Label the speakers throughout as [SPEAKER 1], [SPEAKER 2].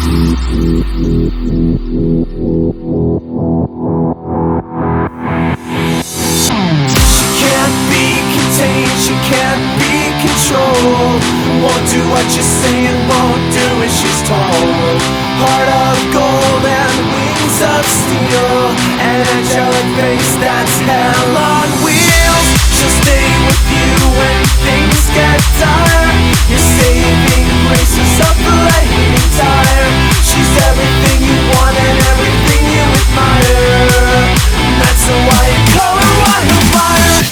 [SPEAKER 1] can't be contained, she can't be controlled. Won't do what you say and won't do as she's told. Heart of gold and wings of steel, an angelic face that's hell on wheels. She'll stay with you when things get dire. Your saving grace is a flaming tire. She's everything you want and everything you admire. That's a white collar wildfire.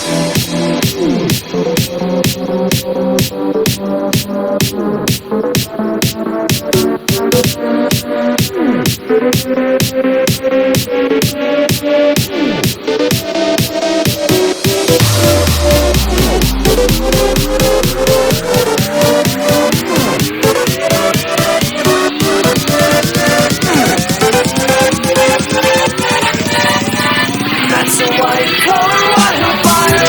[SPEAKER 1] That's a white collar wildfire.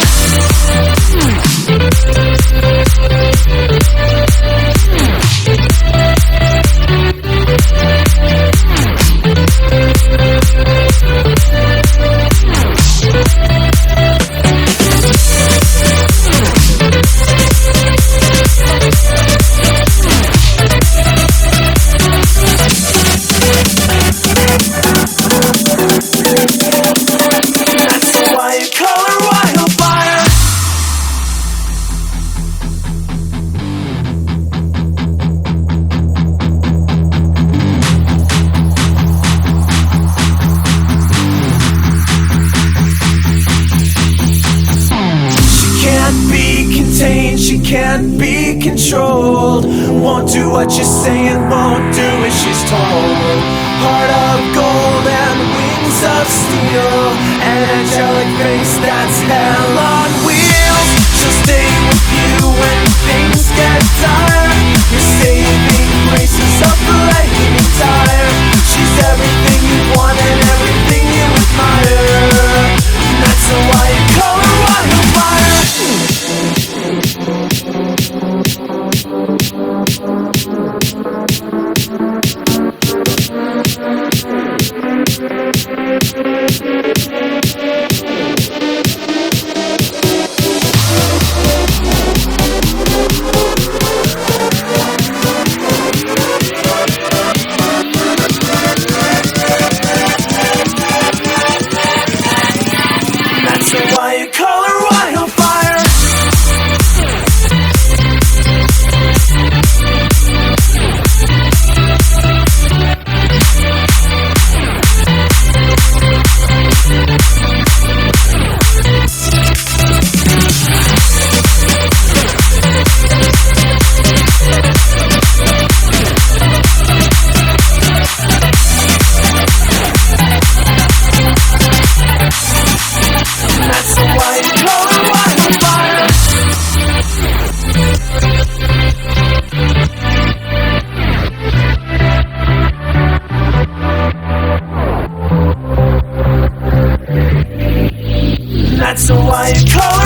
[SPEAKER 1] She can't be controlled. Won't do what you say and won't do as she's told. Heart of gold and wings of steel, an angelic face that's hell on wheels. She'll stay with you when things get dire. Your saving grace is a flaming tire. She's everything you want and everything you admire. That's a white collar wildfire. That's a white collar wildfire. That's a white collar wildfire. That's a white collar